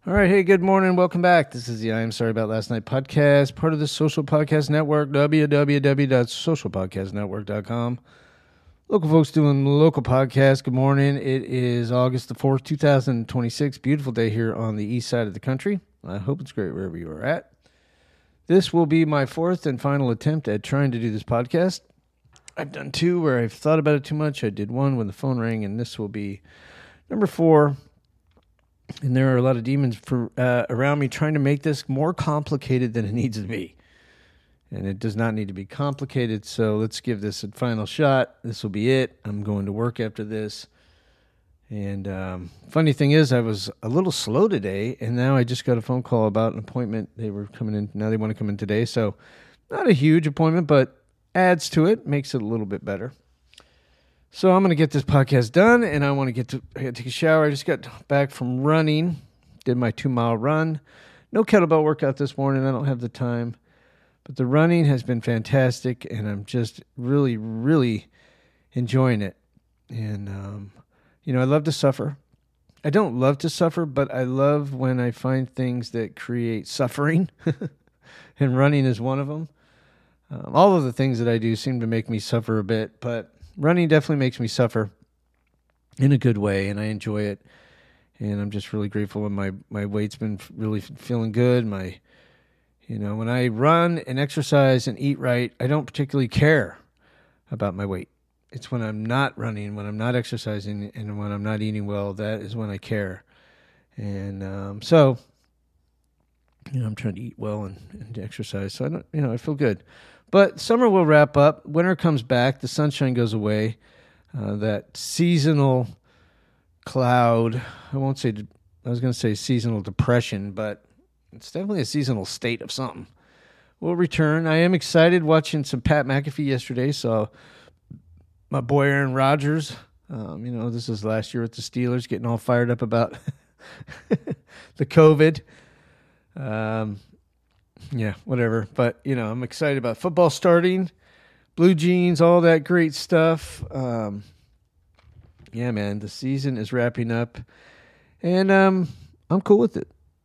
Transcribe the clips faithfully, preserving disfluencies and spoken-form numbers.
All right, hey, good morning. Welcome back. This is the I Am Sorry About Last Night podcast, part of the Social Podcast Network, w w w dot social podcast network dot com. Local folks doing local podcasts. Good morning. It is August the fourth, two thousand twenty-six. Beautiful day here on the east side of the country. I hope it's great wherever you are at. This will be my fourth and final attempt at trying to do this podcast. I've done two where I've thought about it too much. I did one when the phone rang, and this will be number four. And there are a lot of demons for, uh, around me trying to make this more complicated than it needs to be. And it does not need to be complicated, so let's give this a final shot. This will be it. I'm going to work after this. And um, funny thing is, I was a little slow today, and now I just got a phone call about an appointment. They were coming in. Now they want to come in today. So not a huge appointment, but adds to it, makes it a little bit better. So I'm going to get this podcast done, and I want to get to I gotta take a shower. I just got back from running, did my two-mile run. No kettlebell workout this morning. I don't have the time. But the running has been fantastic, and I'm just really, really enjoying it. And, um, you know, I love to suffer. I don't love to suffer, but I love when I find things that create suffering, and running is one of them. Um, all of the things that I do seem to make me suffer a bit, but running definitely makes me suffer in a good way, and I enjoy it. And I'm just really grateful when my, my weight's been really feeling good. My, you know, when I run and exercise and eat right, I don't particularly care about my weight. It's when I'm not running, when I'm not exercising, and when I'm not eating well, that is when I care. And um, so, you know, I'm trying to eat well and, and exercise, so I don't, you know, I feel good. But summer will wrap up. Winter comes back. The sunshine goes away. Uh, that seasonal cloud, I won't say, I was going to say seasonal depression, but it's definitely a seasonal state of something. Will return. I am excited watching some Pat McAfee yesterday. Saw my boy Aaron Rodgers. Um, you know, this is last year with the Steelers, getting all fired up about the COVID. Um, yeah, whatever. But, you know, I'm excited about football starting, blue jeans, all that great stuff. Um, yeah, man, the season is wrapping up, and um, I'm cool with it.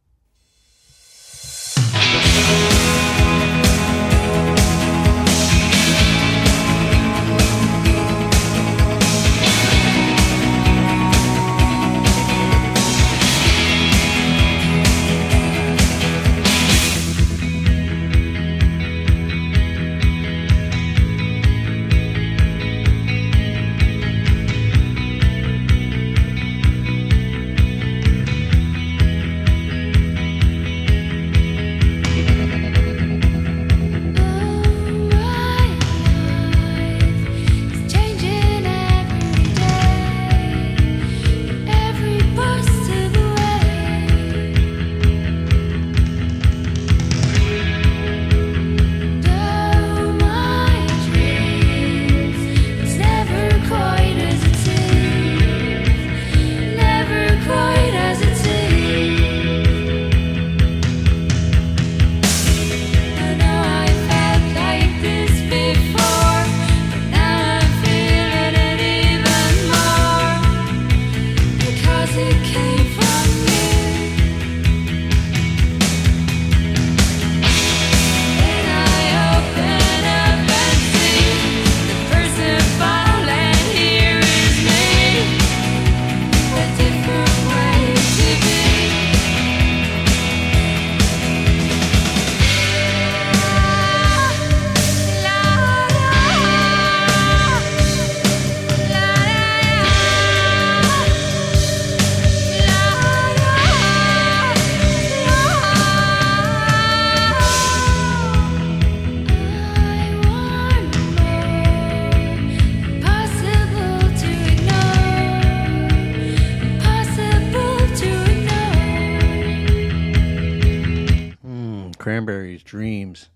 Cranberries, Dreams.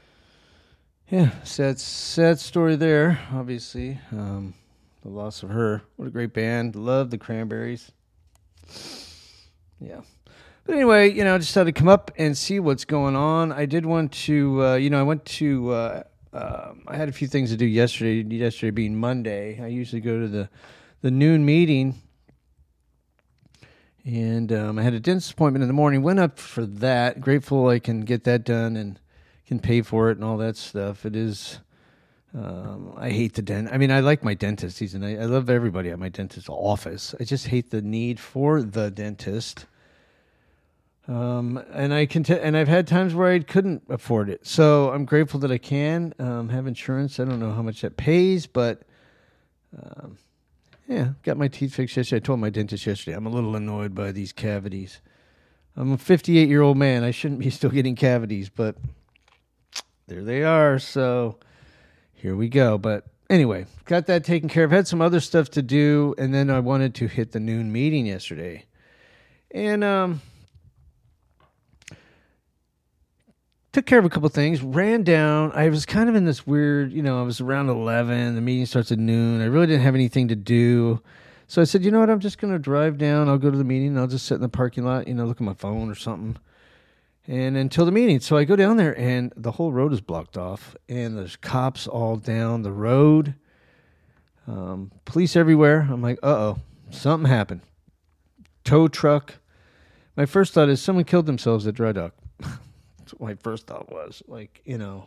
Yeah, sad, sad story there, obviously. Um, the loss of her. What a great band. Love the Cranberries. Yeah. But anyway, you know, I just had to come up and see what's going on. I did want to, uh, you know, I went to, uh, uh, I had a few things to do yesterday, yesterday being Monday. I usually go to the, the noon meeting And um, I had a dentist appointment in the morning. Went up for that. Grateful I can get that done and can pay for it and all that stuff. It is. Um, I hate the dent. I mean, I like my dentist. He's an, I love everybody at my dentist's office. I just hate the need for the dentist. Um, and I can, t- and I've had times where I couldn't afford it. So I'm grateful that I can um, have insurance. I don't know how much that pays, but. Um, Yeah, got my teeth fixed yesterday. I told my dentist yesterday, I'm a little annoyed by these cavities. I'm a fifty-eight-year-old man. I shouldn't be still getting cavities, but there they are. So here we go. But anyway, got that taken care of. Had some other stuff to do, and then I wanted to hit the noon meeting yesterday. And um, took care of a couple things, ran down. I was kind of in this weird, you know, I was around eleven. The meeting starts at noon. I really didn't have anything to do. So I said, you know what, I'm just going to drive down. I'll go to the meeting. And I'll just sit in the parking lot, you know, look at my phone or something. And until the meeting. So I go down there, and the whole road is blocked off. And there's cops all down the road. Um, police everywhere. I'm like, uh-oh, something happened. Tow truck. My first thought is someone killed themselves at Dry Dock. That's what my first thought was. Like, you know,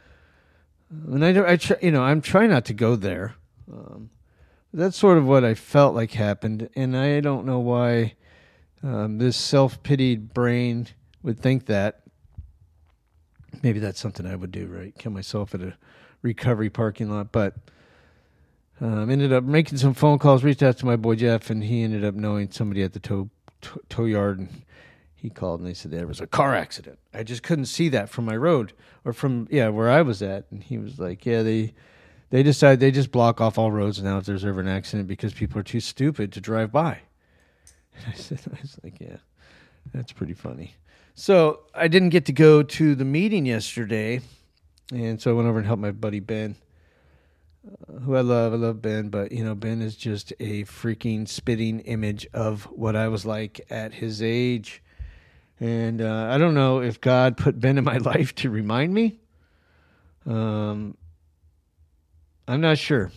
and I, I try, you know, I'm trying not to go there. Um, that's sort of what I felt like happened, and I don't know why um, this self-pitied brain would think that. Maybe that's something I would do, right? Kill myself at a recovery parking lot, but um, ended up making some phone calls, reached out to my boy Jeff, and he ended up knowing somebody at the tow, tow, tow yard, and he called, and they said there was a car accident. I just couldn't see that from my road, or from, yeah, where I was at, and he was like, yeah, they... They decide they just block off all roads now if there's ever an accident because people are too stupid to drive by. I said, I was like, yeah, that's pretty funny. So I didn't get to go to the meeting yesterday, and so I went over and helped my buddy Ben, uh, who I love. I love Ben, but, you know, Ben is just a freaking spitting image of what I was like at his age. And uh, I don't know if God put Ben in my life to remind me. Um. I'm not sure.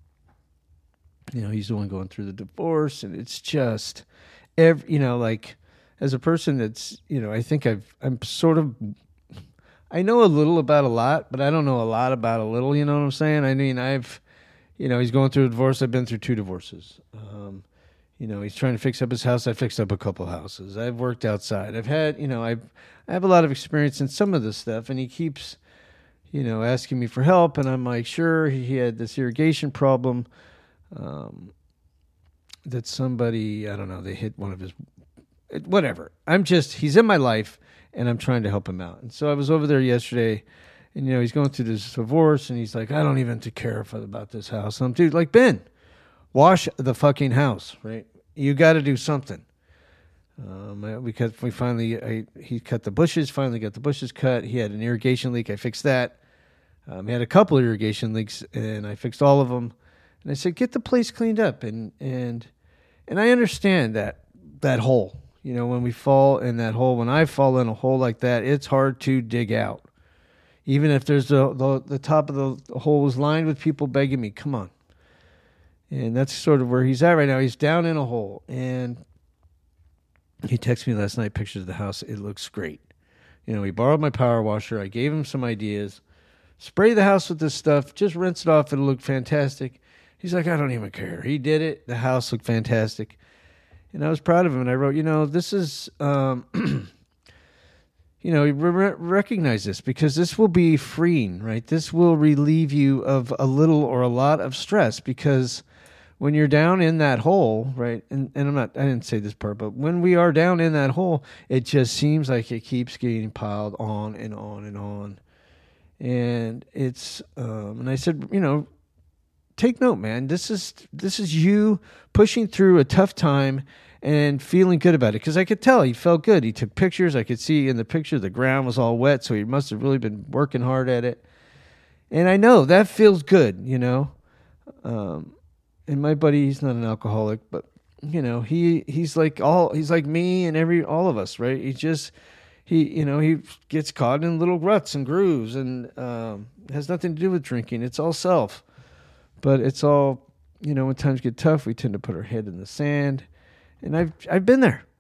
You know, he's the one going through the divorce, and it's just, every, you know, like, as a person that's, you know, I think I've, I'm sort of, I know a little about a lot, but I don't know a lot about a little, you know what I'm saying? I mean, I've, you know, he's going through a divorce. I've been through two divorces. Um, you know, he's trying to fix up his house. I fixed up a couple houses. I've worked outside. I've had, you know, I've, I have a lot of experience in some of this stuff, and he keeps, you know, asking me for help, and I'm like, sure. He had this irrigation problem um, that somebody, I don't know, they hit one of his, whatever. I'm just, he's in my life, and I'm trying to help him out. And so I was over there yesterday, and, you know, he's going through this divorce, and he's like, I don't even care about this house. And I'm, dude, like, Ben, wash the fucking house, right? You got to do something. Um, we cut, we finally, I, he cut the bushes, finally got the bushes cut. He had an irrigation leak. I fixed that. Um, he had a couple of irrigation leaks, and I fixed all of them. And I said, get the place cleaned up. And and and I understand that that hole. You know, when we fall in that hole, when I fall in a hole like that, it's hard to dig out. Even if there's the the, the top of the hole is lined with people begging me, come on. And that's sort of where he's at right now. He's down in a hole. And he texted me last night pictures of the house. It looks great. You know, he borrowed my power washer. I gave him some ideas. Spray the house with this stuff. Just rinse it off. It'll look fantastic. He's like, I don't even care. He did it. The house looked fantastic. And I was proud of him. And I wrote, you know, this is, um, you know, re- recognize this because this will be freeing, right? This will relieve you of a little or a lot of stress because when you're down in that hole, right? And, and I'm not, I didn't say this part, but when we are down in that hole, it just seems like it keeps getting piled on and on and on. And it's, um, and I said, you know, take note, man. This is this is you pushing through a tough time and feeling good about it. Because I could tell he felt good. He took pictures. I could see in the picture the ground was all wet, so he must have really been working hard at it. And I know that feels good, you know. Um, and my buddy, he's not an alcoholic, but you know, he he's like all he's like me and every all of us, right? He just. He, you know, he gets caught in little ruts and grooves and um, has nothing to do with drinking. It's all self. But it's all, you know, when times get tough, we tend to put our head in the sand. And I've I've been there.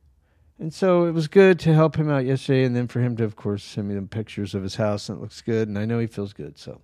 And so it was good to help him out yesterday, and then for him to, of course, send me the pictures of his house, and it looks good, and I know he feels good. So,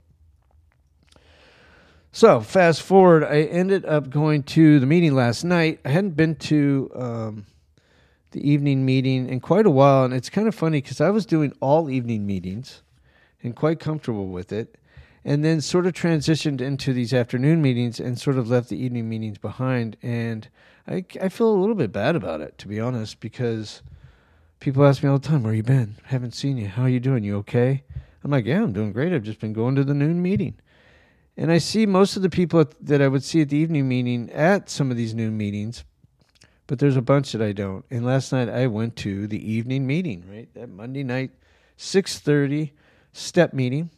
so fast forward, I ended up going to the meeting last night. I hadn't been to um, the evening meeting in quite a while, and it's kind of funny because I was doing all evening meetings and quite comfortable with it, and then sort of transitioned into these afternoon meetings and sort of left the evening meetings behind, and I, I feel a little bit bad about it, to be honest, because people ask me all the time, where you been? Haven't seen you. How you doing? You okay? I'm like, yeah, I'm doing great. I've just been going to the noon meeting. And I see most of the people that I would see at the evening meeting at some of these noon meetings, but there's a bunch that I don't. And last night I went to the evening meeting, right? That Monday night, six thirty step meeting.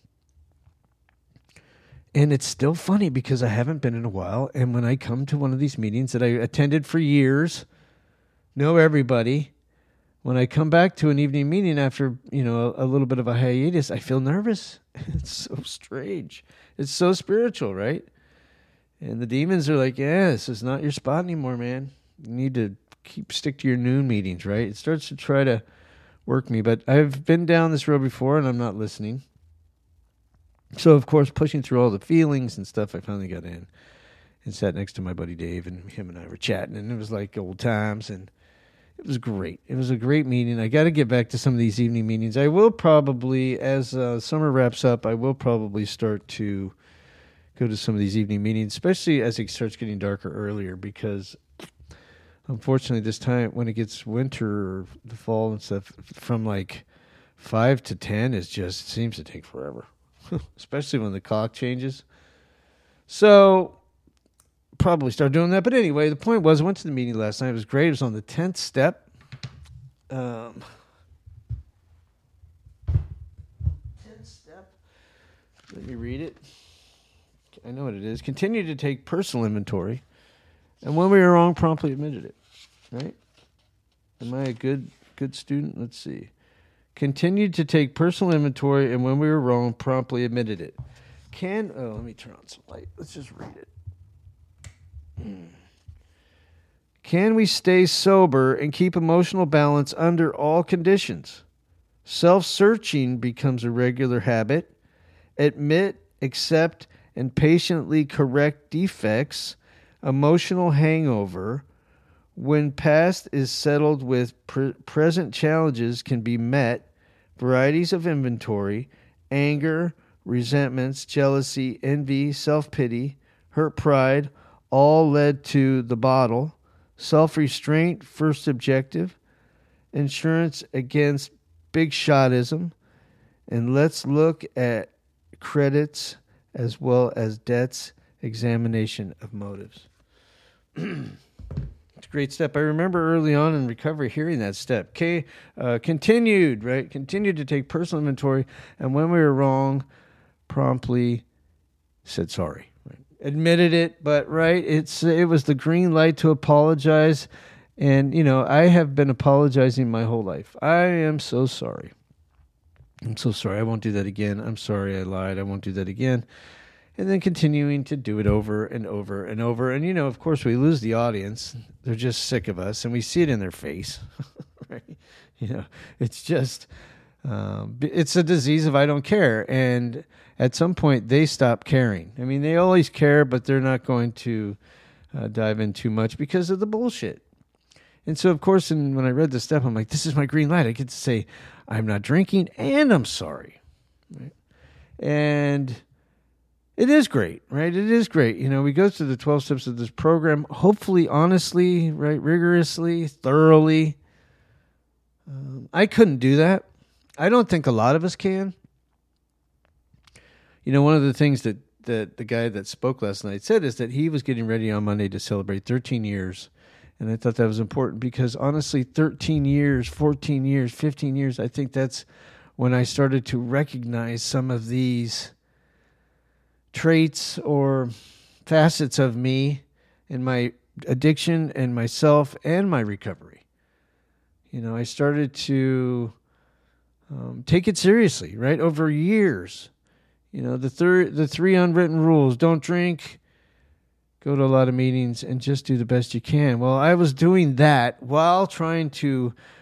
And it's still funny because I haven't been in a while. And when I come to one of these meetings that I attended for years, know everybody, when I come back to an evening meeting after, you know, a, a little bit of a hiatus, I feel nervous. It's so strange. It's so spiritual, right? And the demons are like, yeah, this is not your spot anymore, man. You need to keep stick to your noon meetings, right? It starts to try to work me. But I've been down this road before, and I'm not listening. So, of course, pushing through all the feelings and stuff, I finally got in and sat next to my buddy Dave, and him and I were chatting, and it was like old times, and it was great. It was a great meeting. I got to get back to some of these evening meetings. I will probably, as uh, summer wraps up, I will probably start to go to some of these evening meetings, especially as it starts getting darker earlier, because unfortunately this time when it gets winter or the fall and stuff, from like five to ten is just, it seems to take forever. Especially when the clock changes. So, probably start doing that. But anyway, the point was, I went to the meeting last night. It was great. It was on the tenth step. Um, tenth step. Let me read it. I know what it is. Continue to take personal inventory. And when we were wrong, promptly admitted it. Right? Am I a good good student? Let's see. Continued to take personal inventory, and when we were wrong, promptly admitted it. Can, oh, let me turn on some light. Let's just read it. Hmm. Can we stay sober and keep emotional balance under all conditions? Self-searching becomes a regular habit. Admit, accept, and patiently correct defects. Emotional hangover. When past is settled with pre- present challenges can be met, varieties of inventory, anger, resentments, jealousy, envy, self-pity, hurt pride, all led to the bottle, self-restraint, first objective, insurance against big shotism, and let's look at credits as well as debts, examination of motives. Great step. I remember early on in recovery hearing that step. K, uh, continued, right? Continued to take personal inventory, and when we were wrong, promptly said sorry. Right? Admitted it, but right, it's it was the green light to apologize. And you know, I have been apologizing my whole life. I am so sorry. I'm so sorry. I won't do that again. I'm sorry I lied. I won't do that again. And then continuing to do it over and over and over. And, you know, of course, we lose the audience. They're just sick of us, and we see it in their face. Right? You know, it's just, um, it's a disease of I don't care. And at some point, they stop caring. I mean, they always care, but they're not going to uh, dive in too much because of the bullshit. And so, of course, and when I read this step, I'm like, this is my green light. I get to say, I'm not drinking, and I'm sorry. Right? And it is great, right? It is great. You know, we go through the twelve steps of this program, hopefully, honestly, right, rigorously, thoroughly. Um, I couldn't do that. I don't think a lot of us can. You know, one of the things that, that the guy that spoke last night said is that he was getting ready on Monday to celebrate thirteen years. And I thought that was important because, honestly, thirteen years, fourteen years, fifteen years, I think that's when I started to recognize some of these traits or facets of me in my addiction and myself and my recovery. You know, I started to um, take it seriously, right? Over years. You know, the thir- the three unwritten rules: don't drink, go to a lot of meetings, and just do the best you can. Well, I was doing that while trying to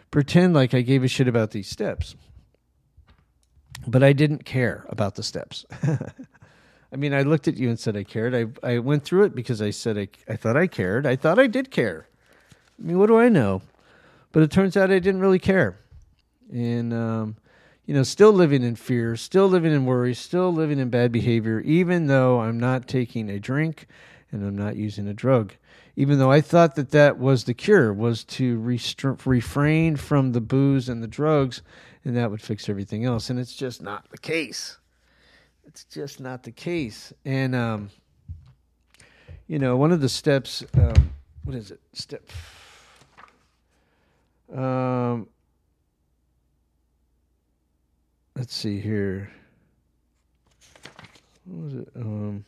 pretend like I gave a shit about these steps. But I didn't care about the steps. I mean, I looked at you and said I cared. I I went through it because I said I, I thought I cared. I thought I did care. I mean, what do I know? But it turns out I didn't really care. And, um, you know, still living in fear, still living in worry, still living in bad behavior, even though I'm not taking a drink and I'm not using a drug. Even though I thought that that was the cure, was to restra- refrain from the booze and the drugs, and that would fix everything else. And it's just not the case. It's just not the case. And, um, you know, one of the steps, um, what is it? Step. Um, let's see here. What was it? Um,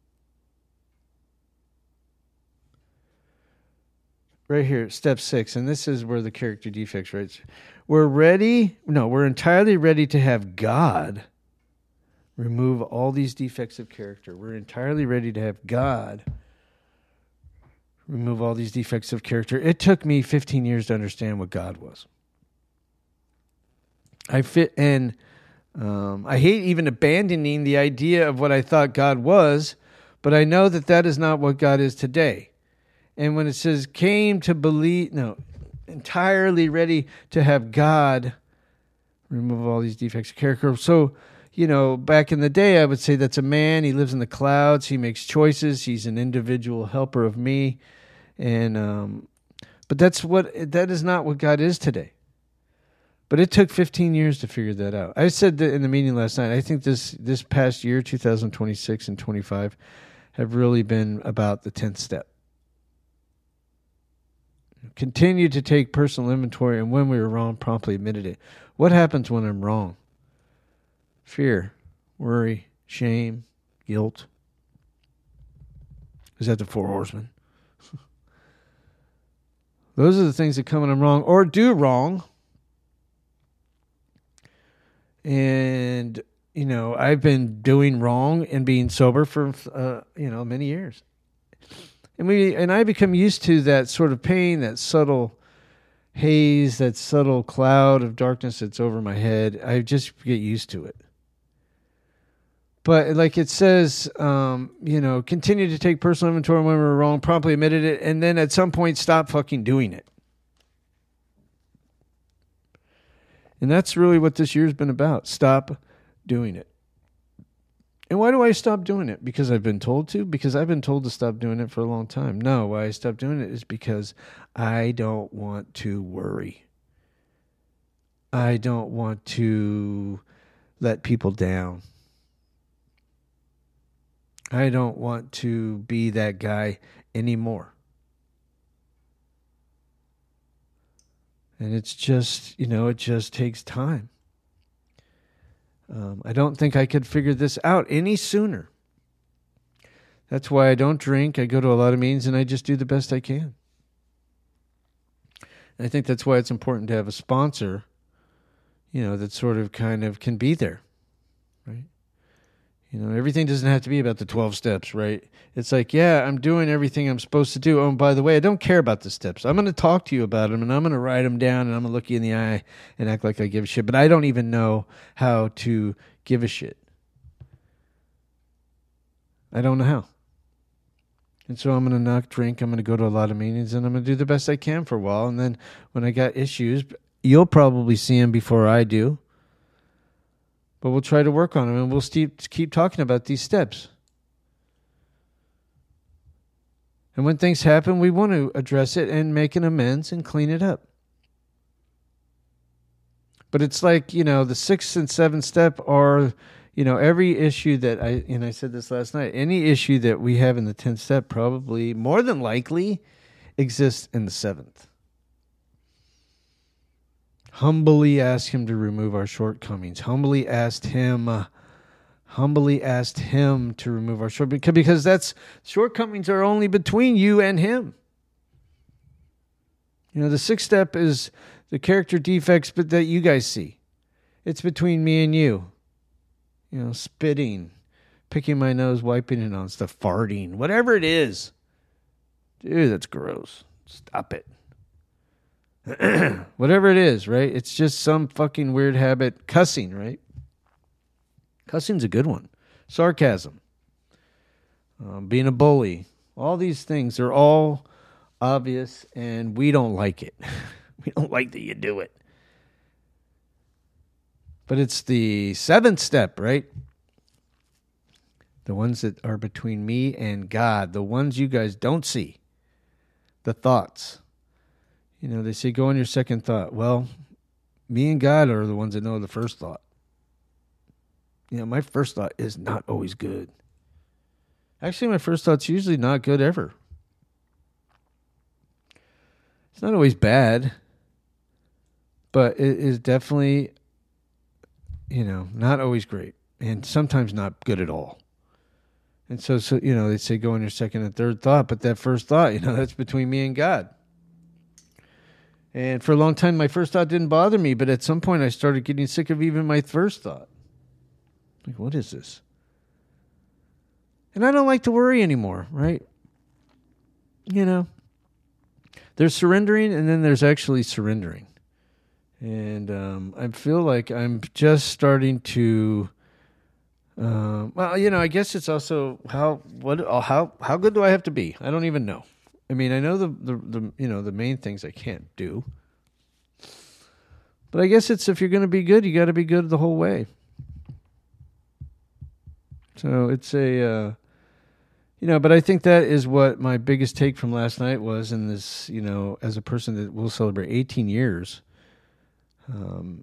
right here, step six. And this is where the character defects, right? We're ready. No, we're entirely ready to have God remove all these defects of character. We're entirely ready to have God remove all these defects of character. It took me fifteen years to understand what God was. I fit, and um, I hate even abandoning the idea of what I thought God was, but I know that that is not what God is today. And when it says came to believe, no, entirely ready to have God remove all these defects of character. So, you know, back in the day, I would say that's a man. He lives in the clouds. He makes choices. He's an individual helper of me. And, um, but that's what, that is not what God is today. But it took fifteen years to figure that out. I said that in the meeting last night. I think this, this past year, two thousand twenty-six and twenty-five, have really been about the tenth step. Continue to take personal inventory, and when we were wrong, promptly admitted it. What happens when I'm wrong? Fear, worry, shame, guilt. Is that the four horsemen? Those are the things that come when I'm wrong or do wrong. And, you know, I've been doing wrong and being sober for, uh, you know, many years. And we and I become used to that sort of pain, that subtle haze, that subtle cloud of darkness that's over my head. I just get used to it. But like it says, um, you know, continue to take personal inventory when we were wrong, promptly admitted it, and then at some point stop fucking doing it. And that's really what this year's been about. Stop doing it. And why do I stop doing it? Because I've been told to? Because I've been told to stop doing it for a long time. No, why I stopped doing it is because I don't want to worry. I don't want to let people down. I don't want to be that guy anymore. And it's just, you know, it just takes time. Um, I don't think I could figure this out any sooner. That's why I don't drink. I go to a lot of meetings and I just do the best I can. And I think that's why it's important to have a sponsor, you know, that sort of kind of can be there, right? You know, everything doesn't have to be about the twelve steps, right? It's like, yeah, I'm doing everything I'm supposed to do. Oh, and by the way, I don't care about the steps. I'm going to talk to you about them, and I'm going to write them down, and I'm going to look you in the eye and act like I give a shit. But I don't even know how to give a shit. I don't know how. And so I'm going to not drink. I'm going to go to a lot of meetings, and I'm going to do the best I can for a while. And then when I got issues, you'll probably see them before I do. But we'll try to work on them, and we'll keep keep talking about these steps. And when things happen, we want to address it and make an amends and clean it up. But it's like, you know, the sixth and seventh step are, you know, every issue that I, and I said this last night, any issue that we have in the tenth step probably, more than likely, exists in the seventh. Humbly ask him to remove our shortcomings. Humbly asked him, uh, humbly asked him to remove our shortcomings, because that's shortcomings are only between you and him. You know, the sixth step is the character defects, but that you guys see. It's between me and you. You know, spitting, picking my nose, wiping it on stuff, farting, whatever it is. Dude, that's gross. Stop it. Whatever it is, right? It's just some fucking weird habit. Cussing, right? Cussing's a good one. Sarcasm. Um, being a bully. All these things are all obvious, and we don't like it. We don't like that you do it. But it's the seventh step, right? The ones that are between me and God. The ones you guys don't see. The thoughts. You know, they say go on your second thought. Well, me and God are the ones that know the first thought. You know, my first thought is not always good. Actually, my first thought's usually not good ever. It's not always bad, but it is definitely, you know, not always great, and sometimes not good at all. And so, so you know, they say go on your second and third thought, but that first thought, you know, that's between me and God. And for a long time, my first thought didn't bother me, but at some point I started getting sick of even my first thought. Like, what is this? And I don't like to worry anymore, right? You know, there's surrendering, and then there's actually surrendering. And um, I feel like I'm just starting to, uh, well, you know, I guess it's also how what how how good do I have to be? I don't even know. I mean, I know the, the, the you know the main things I can't do, but I guess it's if you're going to be good, you got to be good the whole way. So it's a, uh, you know, but I think that is what my biggest take from last night was in this, you know, as a person that will celebrate eighteen years, um,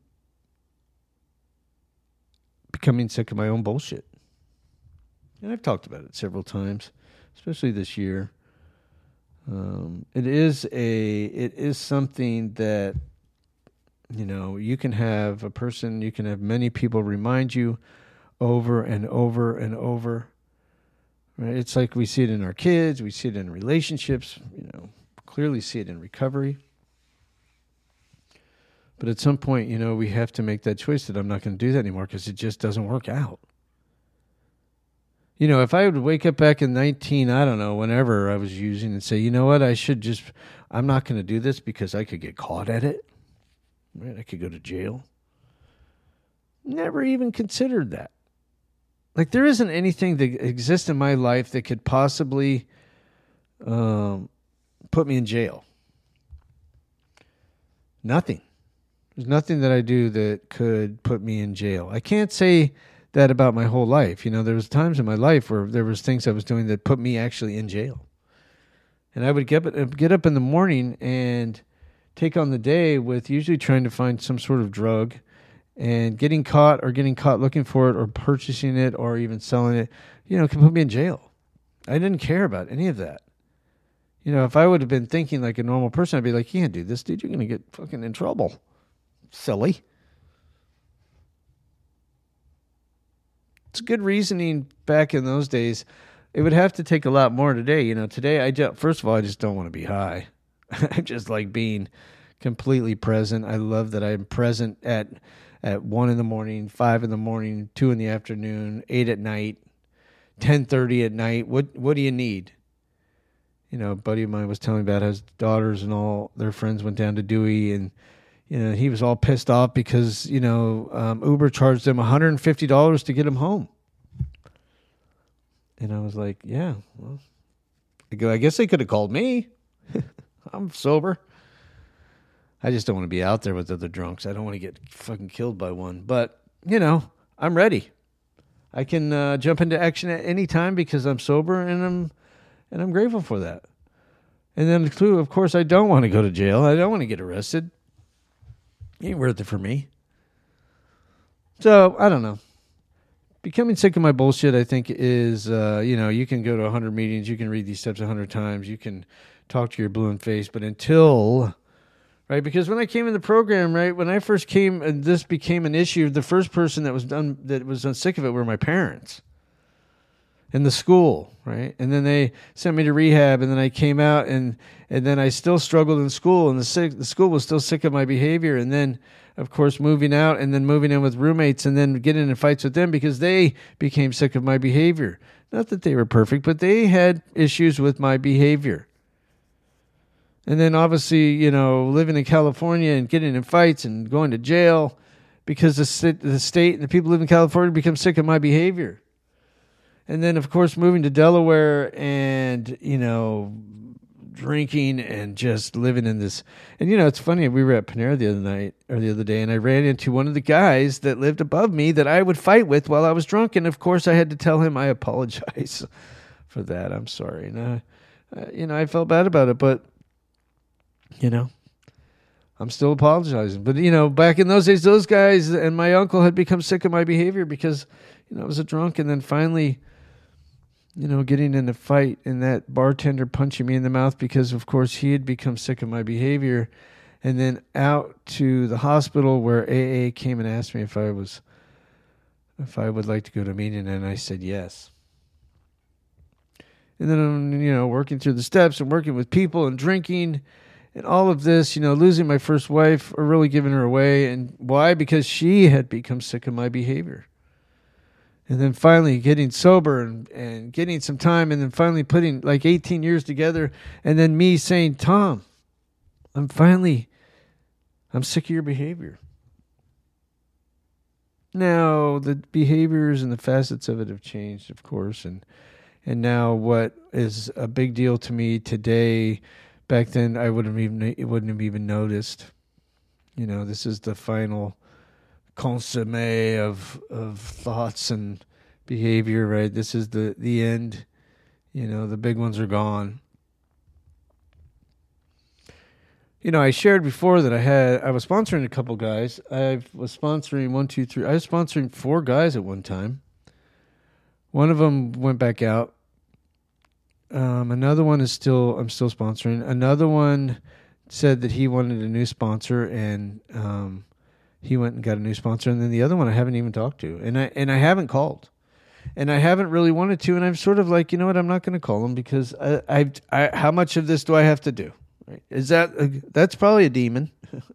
becoming sick of my own bullshit. And I've talked about it several times, especially this year. Um, it is a, it is something that, you know, you can have a person, you can have many people remind you over and over and over. Right? It's like we see it in our kids, we see it in relationships, you know, clearly see it in recovery. But at some point, you know, we have to make that choice that I'm not going to do that anymore because it just doesn't work out. You know, if I would wake up back in nineteen, I don't know, whenever I was using and say, you know what, I should just, I'm not going to do this because I could get caught at it. Right? I could go to jail. Never even considered that. Like, there isn't anything that exists in my life that could possibly um, put me in jail. Nothing. There's nothing that I do that could put me in jail. I can't say that about my whole life. You know, there was times in my life where there was things I was doing that put me actually in jail. And I would get up, get up in the morning and take on the day with usually trying to find some sort of drug, and getting caught or getting caught looking for it or purchasing it or even selling it, you know, can put me in jail. I didn't care about any of that. You know, if I would have been thinking like a normal person, I'd be like, you can't do this, dude. You're going to get fucking in trouble. Silly. It's good reasoning back in those days. It would have to take a lot more today. You know, today, I just, first of all, I just don't want to be high. I just like being completely present. I love that I'm present at at one in the morning, five in the morning, two in the afternoon, eight at night, ten thirty at night. What what do you need? You know, a buddy of mine was telling me about his daughters and all their friends went down to Dewey, and you know he was all pissed off because you know um, Uber charged them one hundred fifty dollars to get him home. And I was like, yeah, well, I go, I guess they could have called me. I'm sober. I just don't want to be out there with other drunks. I don't want to get fucking killed by one. But, you know, I'm ready. I can uh, jump into action at any time because I'm sober and I'm and I'm grateful for that. And then, too, of course, I don't want to go to jail. I don't want to get arrested. It ain't worth it for me. So, I don't know. Becoming sick of my bullshit, I think, is, uh, you know, you can go to one hundred meetings. You can read these steps one hundred times. You can talk to your blue in face. But until... Right, because when I came in the program, right, when I first came and this became an issue, the first person that was done that was sick of it were my parents in the school, right? And then they sent me to rehab, and then I came out, and and then I still struggled in school, and the sick, the school was still sick of my behavior, and then, of course, moving out, and then moving in with roommates, and then getting in fights with them because they became sick of my behavior. Not that they were perfect, but they had issues with my behavior. And then obviously, you know, living in California and getting in fights and going to jail because the state, the state and the people who live in California become sick of my behavior. And then, of course, moving to Delaware and, you know, drinking and just living in this. And, you know, it's funny. We were at Panera the other night or the other day, and I ran into one of the guys that lived above me that I would fight with while I was drunk. And, of course, I had to tell him I apologize for that. I'm sorry. And, I, uh, you know, I felt bad about it, but, you know, I'm still apologizing. But, you know, back in those days, those guys and my uncle had become sick of my behavior because, you know, I was a drunk. And then finally, you know, getting in a fight and that bartender punching me in the mouth because, of course, he had become sick of my behavior. And then out to the hospital where A A came and asked me if I was, if I would like to go to a meeting, and I said yes. And then I'm, you know, working through the steps and working with people and drinking and all of this, you know, losing my first wife or really giving her away. And why? Because she had become sick of my behavior. And then finally getting sober and, and getting some time, and then finally putting like eighteen years together, and then me saying, Tom, I'm finally, I'm sick of your behavior. Now, the behaviors and the facets of it have changed, of course, and and now what is a big deal to me today, back then I wouldn't even it wouldn't have even noticed. You know, this is the final consommé of of thoughts and behavior, right? This is the the end. You know, the big ones are gone. You know, I shared before that I had I was sponsoring a couple guys. I was sponsoring one, two, three. I was sponsoring four guys at one time. One of them went back out. Um, another one is still I'm still sponsoring. Another one said that he wanted a new sponsor, and um, he went and got a new sponsor, and then the other one I haven't even talked to, and I and I haven't called, and I haven't really wanted to, and I'm sort of like, you know what, I'm not going to call him because I, I, I, how much of this do I have to do? Right? Is that a, that's probably a demon,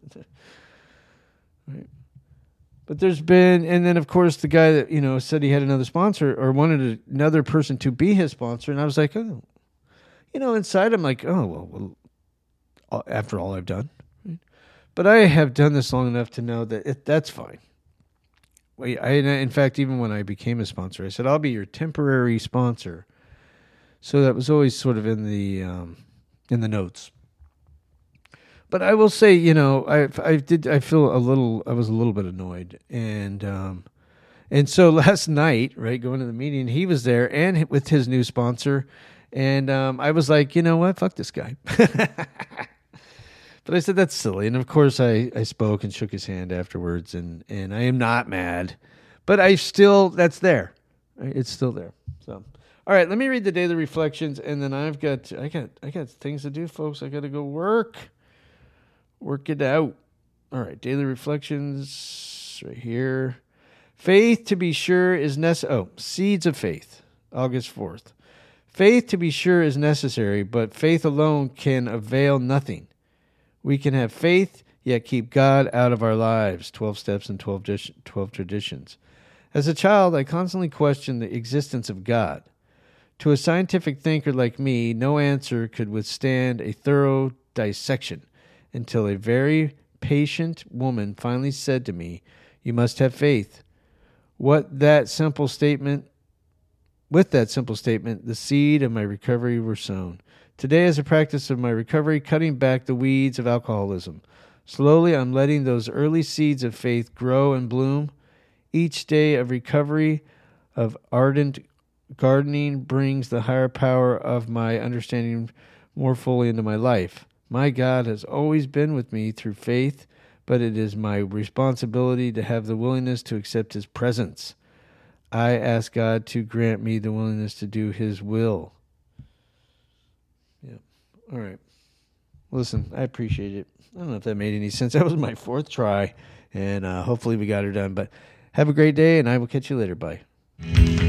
right? But there's been, and then of course the guy that, you know, said he had another sponsor or wanted another person to be his sponsor, and I was like, oh, you know, inside I'm like, oh well, well after all I've done. But I have done this long enough to know that it, that's fine. I, in fact, even when I became a sponsor, I said, I'll be your temporary sponsor. So that was always sort of in the um, in the notes. But I will say, you know, I I did I feel a little I was a little bit annoyed, and um, and so last night, right, going to the meeting, he was there and with his new sponsor, and um, I was like, you know what, fuck this guy. But I said, that's silly. And of course I, I spoke and shook his hand afterwards, and, and I am not mad, but I still, that's there. It's still there. So, all right, let me read the daily reflections, and then I've got, I got, I got things to do, folks. I got to go work, work it out. All right. Daily reflections right here. Faith, to be sure, is necessary. Oh, seeds of faith, August fourth. Faith, to be sure, is necessary, but faith alone can avail nothing. We can have faith, yet keep God out of our lives. twelve Steps and twelve, twelve Traditions. As a child, I constantly questioned the existence of God. To a scientific thinker like me, no answer could withstand a thorough dissection until a very patient woman finally said to me, you must have faith. What that simple statement, with that simple statement, the seed of my recovery were sown. Today, as a practice of my recovery, cutting back the weeds of alcoholism. Slowly, I'm letting those early seeds of faith grow and bloom. Each day of recovery, of ardent gardening, brings the higher power of my understanding more fully into my life. My God has always been with me through faith, but it is my responsibility to have the willingness to accept His presence. I ask God to grant me the willingness to do His will. Yeah. All right. Listen, I appreciate it. I don't know if that made any sense. That was my fourth try, and uh, hopefully we got her done. But have a great day, and I will catch you later. Bye.